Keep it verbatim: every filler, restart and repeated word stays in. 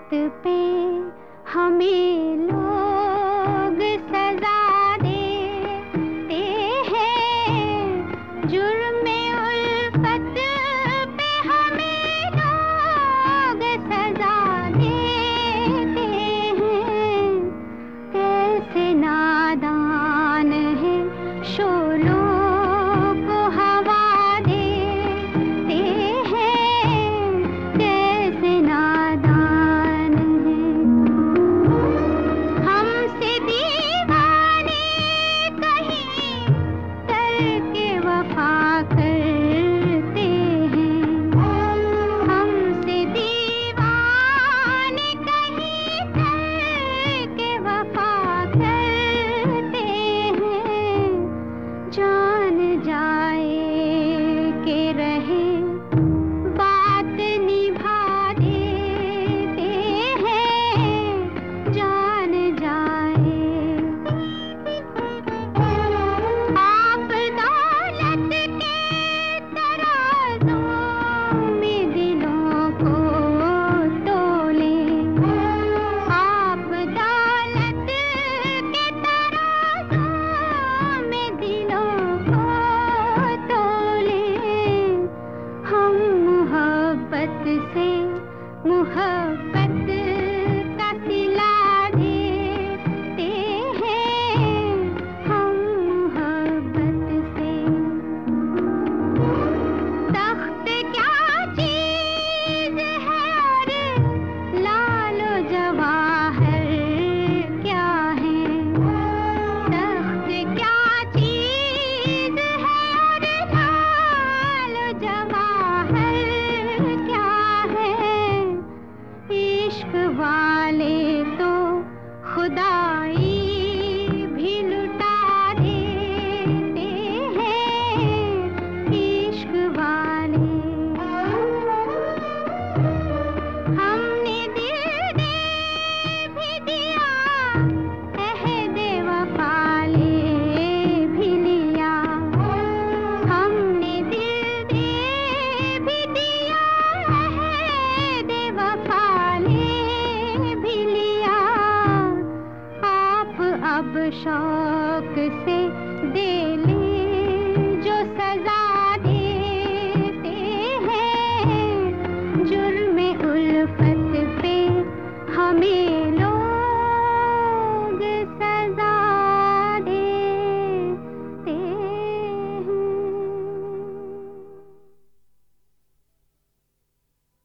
बात पे हमें लोग सजा देते हैं। जुर्मे उल्फत पे हमें लोग सजा देते हैं। कैसे नादान है शोलों को हवा देते हैं। कैसे नादान है हमसे दीवाने कहीं करके वफा करते हैं। हमसे दीवाने कहीं करके वफा करते हैं। जान जाए के रहे बात निभा देते हैं। जान जाए आप दौलत के तराजों में दिलों को तोले। आप दौलत के तराजों में दिलों को तोले। हम मोहब्बत से मोहब्बत का सिला देते हैं। हम मोहब्बत से तख्त क्या चीज है और लालो जवाहर क्या है। तख्त क्या चीज है और लालो जवाहर क्या है। इश्क वाले तो खुदाई भी लुटा देते हैं। इश्क वाले हमने दिल दे भी दिया, अहद वफा ले भी लिया। हमने दिल दे भी दिया, अहद वफा ले भी लिया। आप अब शौक से दे ले